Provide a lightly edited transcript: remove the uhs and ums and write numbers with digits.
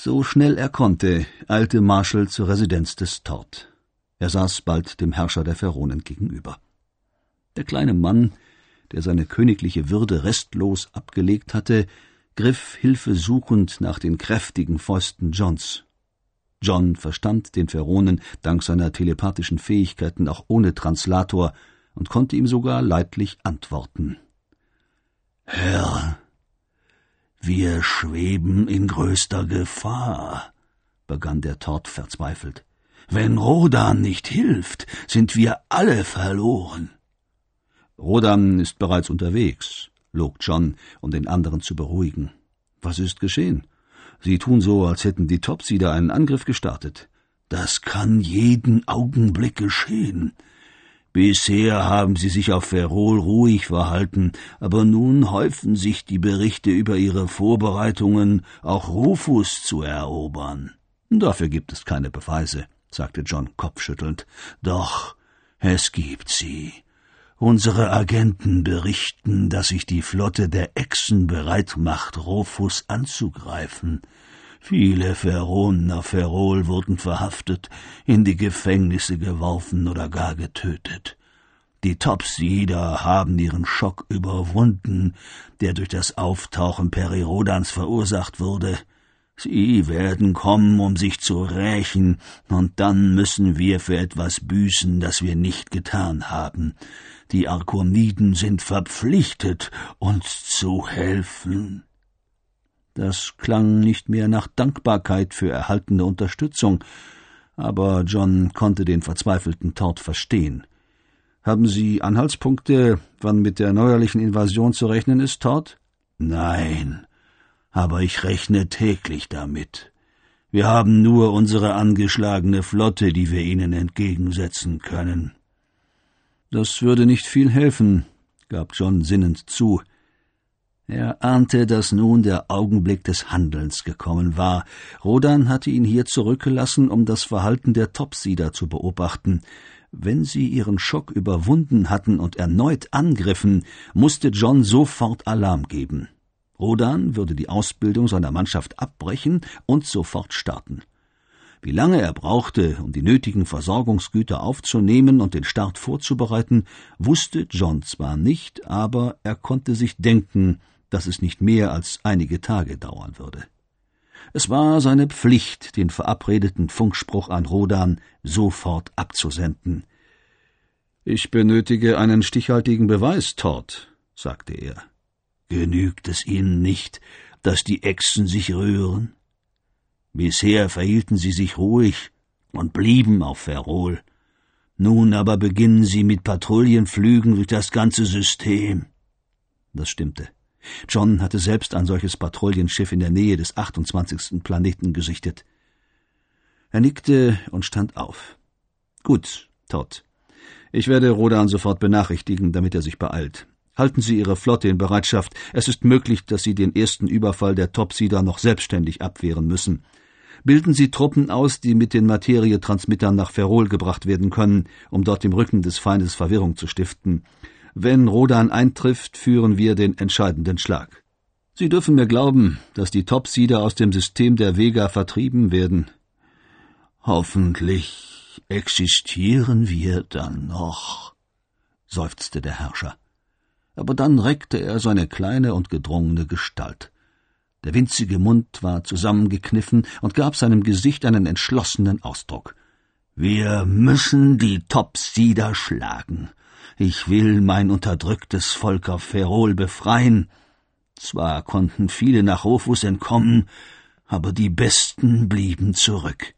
So schnell er konnte, eilte Marshall zur Residenz des Todd. Er saß bald dem Herrscher der Feronen gegenüber. Der kleine Mann, der seine königliche Würde restlos abgelegt hatte, griff hilfesuchend nach den kräftigen Fäusten Johns. John verstand den Feronen dank seiner telepathischen Fähigkeiten auch ohne Translator und konnte ihm sogar leidlich antworten. »Herr, wir schweben in größter Gefahr«, begann der Todd verzweifelt. »Wenn Rodan nicht hilft, sind wir alle verloren.« »Rodan ist bereits unterwegs«, log John, um den anderen zu beruhigen. »Was ist geschehen? Sie tun so, als hätten die Topsider einen Angriff gestartet.« »Das kann jeden Augenblick geschehen. Bisher haben sie sich auf Ferrol ruhig verhalten, aber nun häufen sich die Berichte über ihre Vorbereitungen, auch Rufus zu erobern.« »Dafür gibt es keine Beweise«, sagte John kopfschüttelnd. »Doch, es gibt sie. Unsere Agenten berichten, dass sich die Flotte der Echsen bereit macht, Rufus anzugreifen. Viele Feronen auf Ferrol wurden verhaftet, in die Gefängnisse geworfen oder gar getötet. Die Topsider haben ihren Schock überwunden, der durch das Auftauchen Perirodans verursacht wurde. Sie werden kommen, um sich zu rächen, und dann müssen wir für etwas büßen, das wir nicht getan haben. Die Arkoniden sind verpflichtet, uns zu helfen.« Das klang nicht mehr nach Dankbarkeit für erhaltene Unterstützung, aber John konnte den verzweifelten Todd verstehen. »Haben Sie Anhaltspunkte, wann mit der neuerlichen Invasion zu rechnen ist, Todd?« »Nein, aber ich rechne täglich damit. Wir haben nur unsere angeschlagene Flotte, die wir ihnen entgegensetzen können.« »Das würde nicht viel helfen«, gab John sinnend zu. Er ahnte, dass nun der Augenblick des Handelns gekommen war. Rodan hatte ihn hier zurückgelassen, um das Verhalten der Topsider zu beobachten. Wenn sie ihren Schock überwunden hatten und erneut angriffen, musste John sofort Alarm geben. Rodan würde die Ausbildung seiner Mannschaft abbrechen und sofort starten. Wie lange er brauchte, um die nötigen Versorgungsgüter aufzunehmen und den Start vorzubereiten, wusste John zwar nicht, aber er konnte sich denken, dass es nicht mehr als einige Tage dauern würde. Es war seine Pflicht, den verabredeten Funkspruch an Rodan sofort abzusenden. »Ich benötige einen stichhaltigen Beweis, Todd«, sagte er. »Genügt es Ihnen nicht, dass die Echsen sich rühren? Bisher verhielten sie sich ruhig und blieben auf Ferrol. Nun aber beginnen sie mit Patrouillenflügen durch das ganze System.« Das stimmte. John hatte selbst ein solches Patrouillenschiff in der Nähe des 28. Planeten gesichtet. Er nickte und stand auf. »Gut, Todd. Ich werde Rodan sofort benachrichtigen, damit er sich beeilt. Halten Sie Ihre Flotte in Bereitschaft. Es ist möglich, dass Sie den ersten Überfall der Topsider noch selbstständig abwehren müssen. Bilden Sie Truppen aus, die mit den Materietransmittern nach Ferrol gebracht werden können, um dort im Rücken des Feindes Verwirrung zu stiften. Wenn Rodan eintrifft, führen wir den entscheidenden Schlag. Sie dürfen mir glauben, dass die Topsider aus dem System der Vega vertrieben werden.« »Hoffentlich existieren wir dann noch«, seufzte der Herrscher. Aber dann reckte er seine kleine und gedrungene Gestalt. Der winzige Mund war zusammengekniffen und gab seinem Gesicht einen entschlossenen Ausdruck. »Wir müssen die Topsider schlagen. Ich will mein unterdrücktes Volk auf Ferrol befreien. Zwar konnten viele nach Rufus entkommen, aber die Besten blieben zurück.